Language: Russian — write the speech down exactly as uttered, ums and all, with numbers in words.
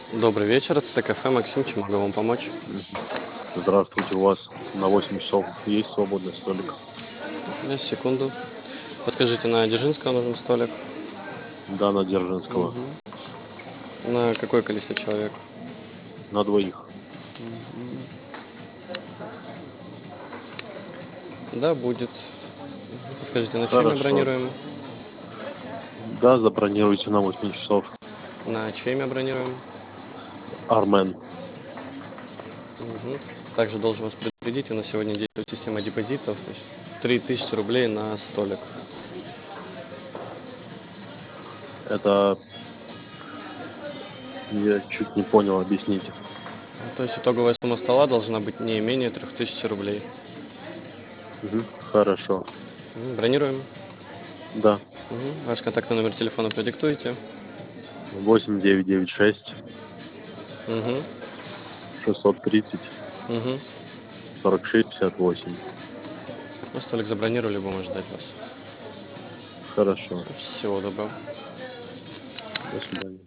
Добрый вечер, это кафе Максим, чем могу вам помочь? Мгм. Здравствуйте, у вас на восемь часов есть свободный столик? Сейчас, секунду. Подскажите, на Дзержинского нужен столик? Да, на Дзержинского. Мгм. На какое количество человек? На двоих. Да, будет. Подскажите, на чье имя Хорошо. бронируем? Да, забронируйте на восемь часов. На чье имя бронируем? Армен. Мгм. Также должен вас предупредить, у нас сегодня действует система депозитов, то есть три тысячи рублей на столик. Это я чуть не понял, объясните. То есть итоговая сумма стола должна быть не менее трех тысяч рублей. Мгм. Хорошо. Мгм. Бронируем. Да. Мгм. Ваш контактный номер телефона продиктуете. Восемь девять девять шесть Угу. шестьсот тридцать Угу. сорок шесть пятьдесят восемь. Ну, столик забронировали, будем ждать вас. Хорошо. Всего доброго. До свидания.